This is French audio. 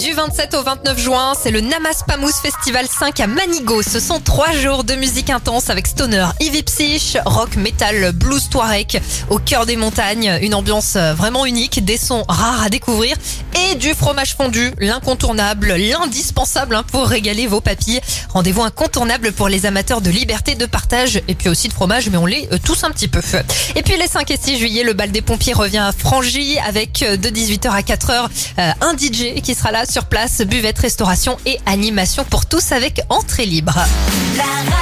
Du 27 au 29 juin, c'est le Namas Pamous Festival 5 à Manigo. Ce sont 3 jours de musique intense avec stoner, Ivy Psych, rock, metal, blues touareg au cœur des montagnes. Une ambiance vraiment unique, des sons rares à découvrir et du fromage fondu, l'incontournable, l'indispensable pour régaler vos papilles. Rendez-vous incontournable pour les amateurs de liberté, de partage et puis aussi de fromage, mais on l'est tous un petit peu. Et puis les 5 et 6 juillet, le bal des pompiers revient à Frangy avec de 18h à 4h un DJ qui sera là sur place, buvette, restauration et animation pour tous avec entrée libre.